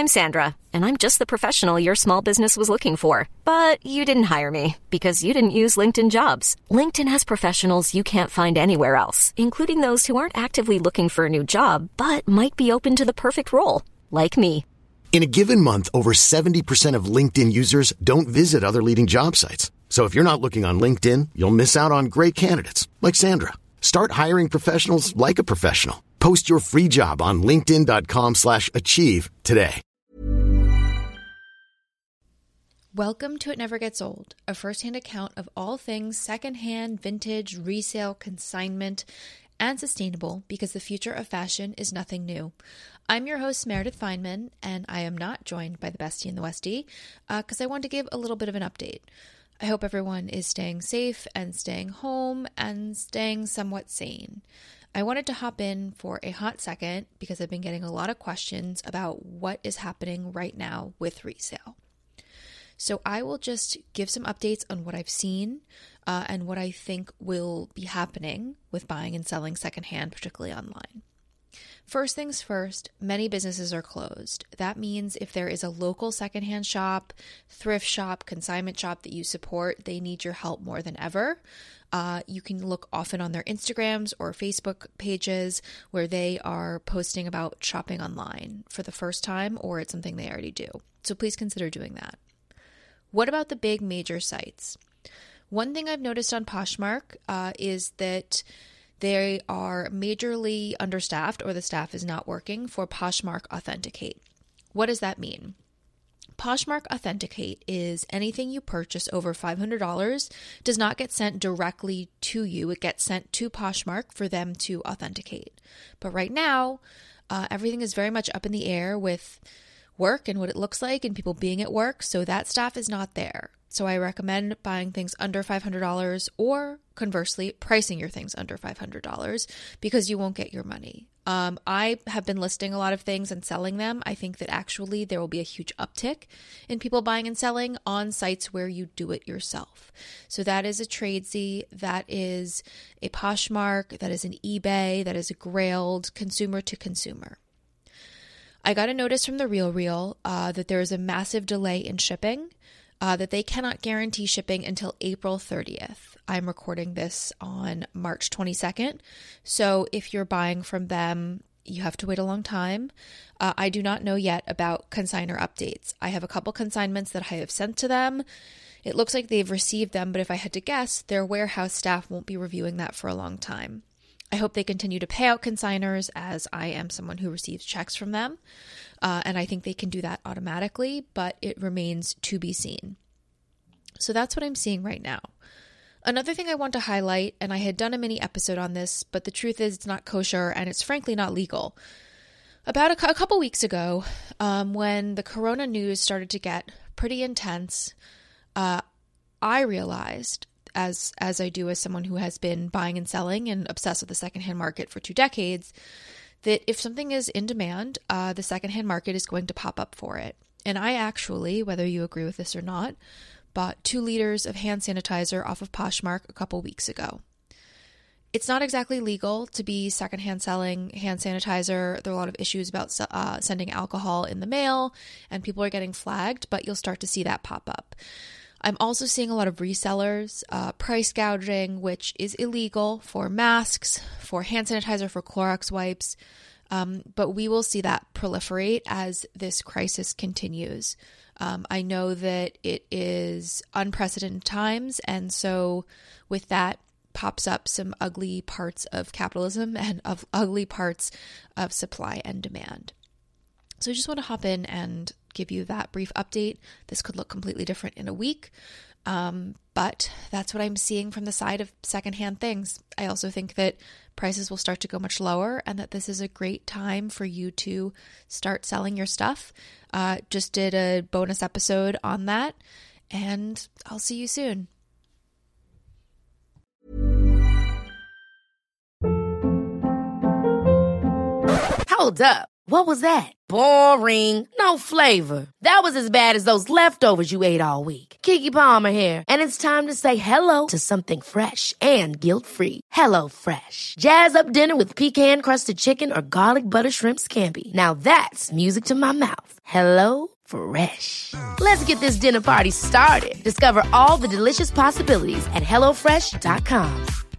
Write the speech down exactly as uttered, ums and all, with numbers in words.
I'm Sandra, and I'm just the professional your small business was looking for. But you didn't hire me because you didn't use LinkedIn Jobs. LinkedIn has professionals you can't find anywhere else, including those who aren't actively looking for a new job, but might be open to the perfect role, like me. In a given month, over seventy percent of LinkedIn users don't visit other leading job sites. So if you're not looking on LinkedIn, you'll miss out on great candidates like Sandra. Start hiring professionals like a professional. Post your free job on linkedin.com slash achieve today. Welcome to It Never Gets Old, a first-hand account of all things secondhand, vintage, resale, consignment, and sustainable, because the future of fashion is nothing new. I'm your host, Meredith Fineman, and I am not joined by the bestie in the Westie, because uh, I want to give a little bit of an update. I hope everyone is staying safe and staying home and staying somewhat sane. I wanted to hop in for a hot second because I've been getting a lot of questions about what is happening right now with resale. So I will just give some updates on what I've seen uh, and what I think will be happening with buying and selling secondhand, particularly online. First things first, many businesses are closed. That means if there is a local secondhand shop, thrift shop, consignment shop that you support, they need your help more than ever. Uh, you can look often on their Instagrams or Facebook pages where they are posting about shopping online for the first time, or it's something they already do. So please consider doing that. What about the big major sites? One thing I've noticed on Poshmark uh, is that they are majorly understaffed, or the staff is not working for Poshmark Authenticate. What does that mean? Poshmark Authenticate is anything you purchase over five hundred dollars does not get sent directly to you. It gets sent to Poshmark for them to authenticate. But right now, uh, everything is very much up in the air with work and what it looks like and people being at work, so that staff is not there. So I recommend buying things under five hundred dollars, or conversely, pricing your things under five hundred dollars, because you won't get your money. Um, I have been listing a lot of things and selling them. I think that actually there will be a huge uptick in people buying and selling on sites where you do it yourself. So that is a Tradesy, that is a Poshmark, that is an eBay, that is a Grailed, consumer to consumer. I got a notice from The RealReal uh, that there is a massive delay in shipping. Uh, that they cannot guarantee shipping until April thirtieth. I'm recording this on March twenty-second. So if you're buying from them, you have to wait a long time. Uh, I do not know yet about consignor updates. I have a couple consignments that I have sent to them. It looks like they've received them, but if I had to guess, their warehouse staff won't be reviewing that for a long time. I hope they continue to pay out consignors, as I am someone who receives checks from them. Uh, and I think they can do that automatically, but it remains to be seen. So that's what I'm seeing right now. Another thing I want to highlight, and I had done a mini episode on this, but the truth is it's not kosher and it's frankly not legal. About a, a couple weeks ago, um, when the corona news started to get pretty intense, uh, I realized, as as I do as someone who has been buying and selling and obsessed with the secondhand market for two decades, that if something is in demand, uh, the secondhand market is going to pop up for it. And I actually, whether you agree with this or not, bought two liters of hand sanitizer off of Poshmark a couple weeks ago. It's not exactly legal to be secondhand selling hand sanitizer. There are a lot of issues about uh, sending alcohol in the mail, and people are getting flagged, but you'll start to see that pop up. I'm also seeing a lot of resellers, uh, price gouging, which is illegal for masks, for hand sanitizer, for Clorox wipes. Um, but we will see that proliferate as this crisis continues. Um, I know that it is unprecedented times, and so with that pops up some ugly parts of capitalism and of ugly parts of supply and demand. So I just want to hop in and give you that brief update. This could look completely different in a week, um, but that's what I'm seeing from the side of secondhand things. I also think that prices will start to go much lower, and that this is a great time for you to start selling your stuff. Uh, just did a bonus episode on that, and I'll see you soon. Hold up. What was that? Boring. No flavor. That was as bad as those leftovers you ate all week. Keke Palmer here, and it's time to say hello to something fresh and guilt-free. Hello Fresh. Jazz up dinner with pecan-crusted chicken or garlic butter shrimp scampi. Now that's music to my mouth. Hello Fresh. Let's get this dinner party started. Discover all the delicious possibilities at hello fresh dot com.